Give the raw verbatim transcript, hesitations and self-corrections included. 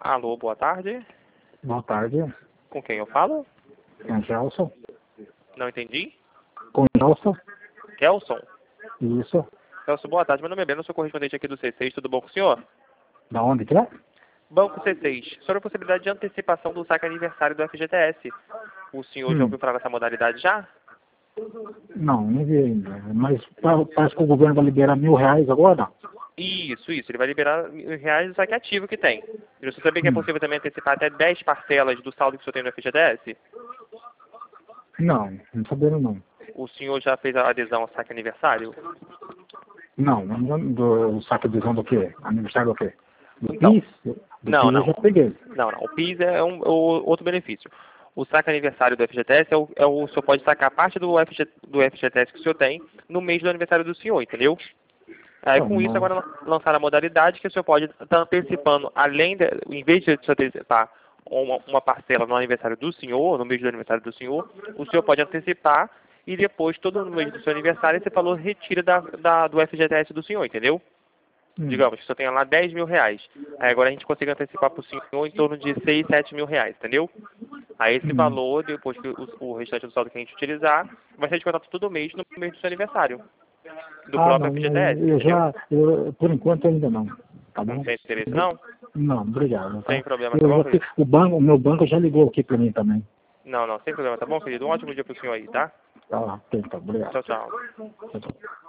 Alô, boa tarde. Boa tarde. Com quem eu falo? Com Gelson. Não entendi. Com Gelson. Kelson. Isso. Kelson, boa tarde. Meu nome é Breno, sou correspondente aqui do C seis. Tudo bom com o senhor? Da onde que é? Banco C seis. Sobre a possibilidade de antecipação do saque aniversário do F G T S. O senhor Hum. já ouviu falar dessa modalidade já? Não, não vi ainda. Mas pa- parece que o governo vai liberar mil reais agora? Isso, isso. Ele vai liberar mil reais do saque ativo que tem. E você sabia que é Hum. possível também antecipar até dez parcelas do saldo que o senhor tem no F G T S? Não, não sabendo não. O senhor já fez a adesão ao saque aniversário? Não, não do saque de do quê? Aniversário do quê? Do Então. PIS? Do Não, PIS eu não. já peguei. Não, não. O PIS é um, o- outro benefício. O saque aniversário do F G T S é o, é o, o senhor pode sacar parte do, F G, do F G T S que o senhor tem no mês do aniversário do senhor, entendeu? Aí Não, com isso não. agora lançaram a modalidade que o senhor pode estar antecipando, além de, em vez de se antecipar uma, uma parcela no aniversário do senhor, no mês do aniversário do senhor, o senhor pode antecipar e depois, todo no mês do seu aniversário, esse valor retira da, da, do F G T S do senhor, entendeu? Hum. Digamos que o senhor tenha lá dez mil reais. Aí agora a gente consegue antecipar para o senhor em torno de seis, sete mil reais, entendeu? Aí esse Hum. valor, depois que o, o restante do saldo que a gente utilizar, vai ser descontado todo mês no mês do seu aniversário. Do Ah, próprio não, F G T S, eu entendeu? já, eu, por enquanto ainda não. Tá Não bom? tem interesse não? Não, obrigado. Tá? Sem problema, tá Eu bom, já, querido? fi- o, banco, o meu banco já ligou aqui para mim também. Não, não, sem problema, tá bom, querido? Um ótimo dia pro senhor aí, tá? Tá, tá, obrigado. Tchau, tchau. Tchau, tchau.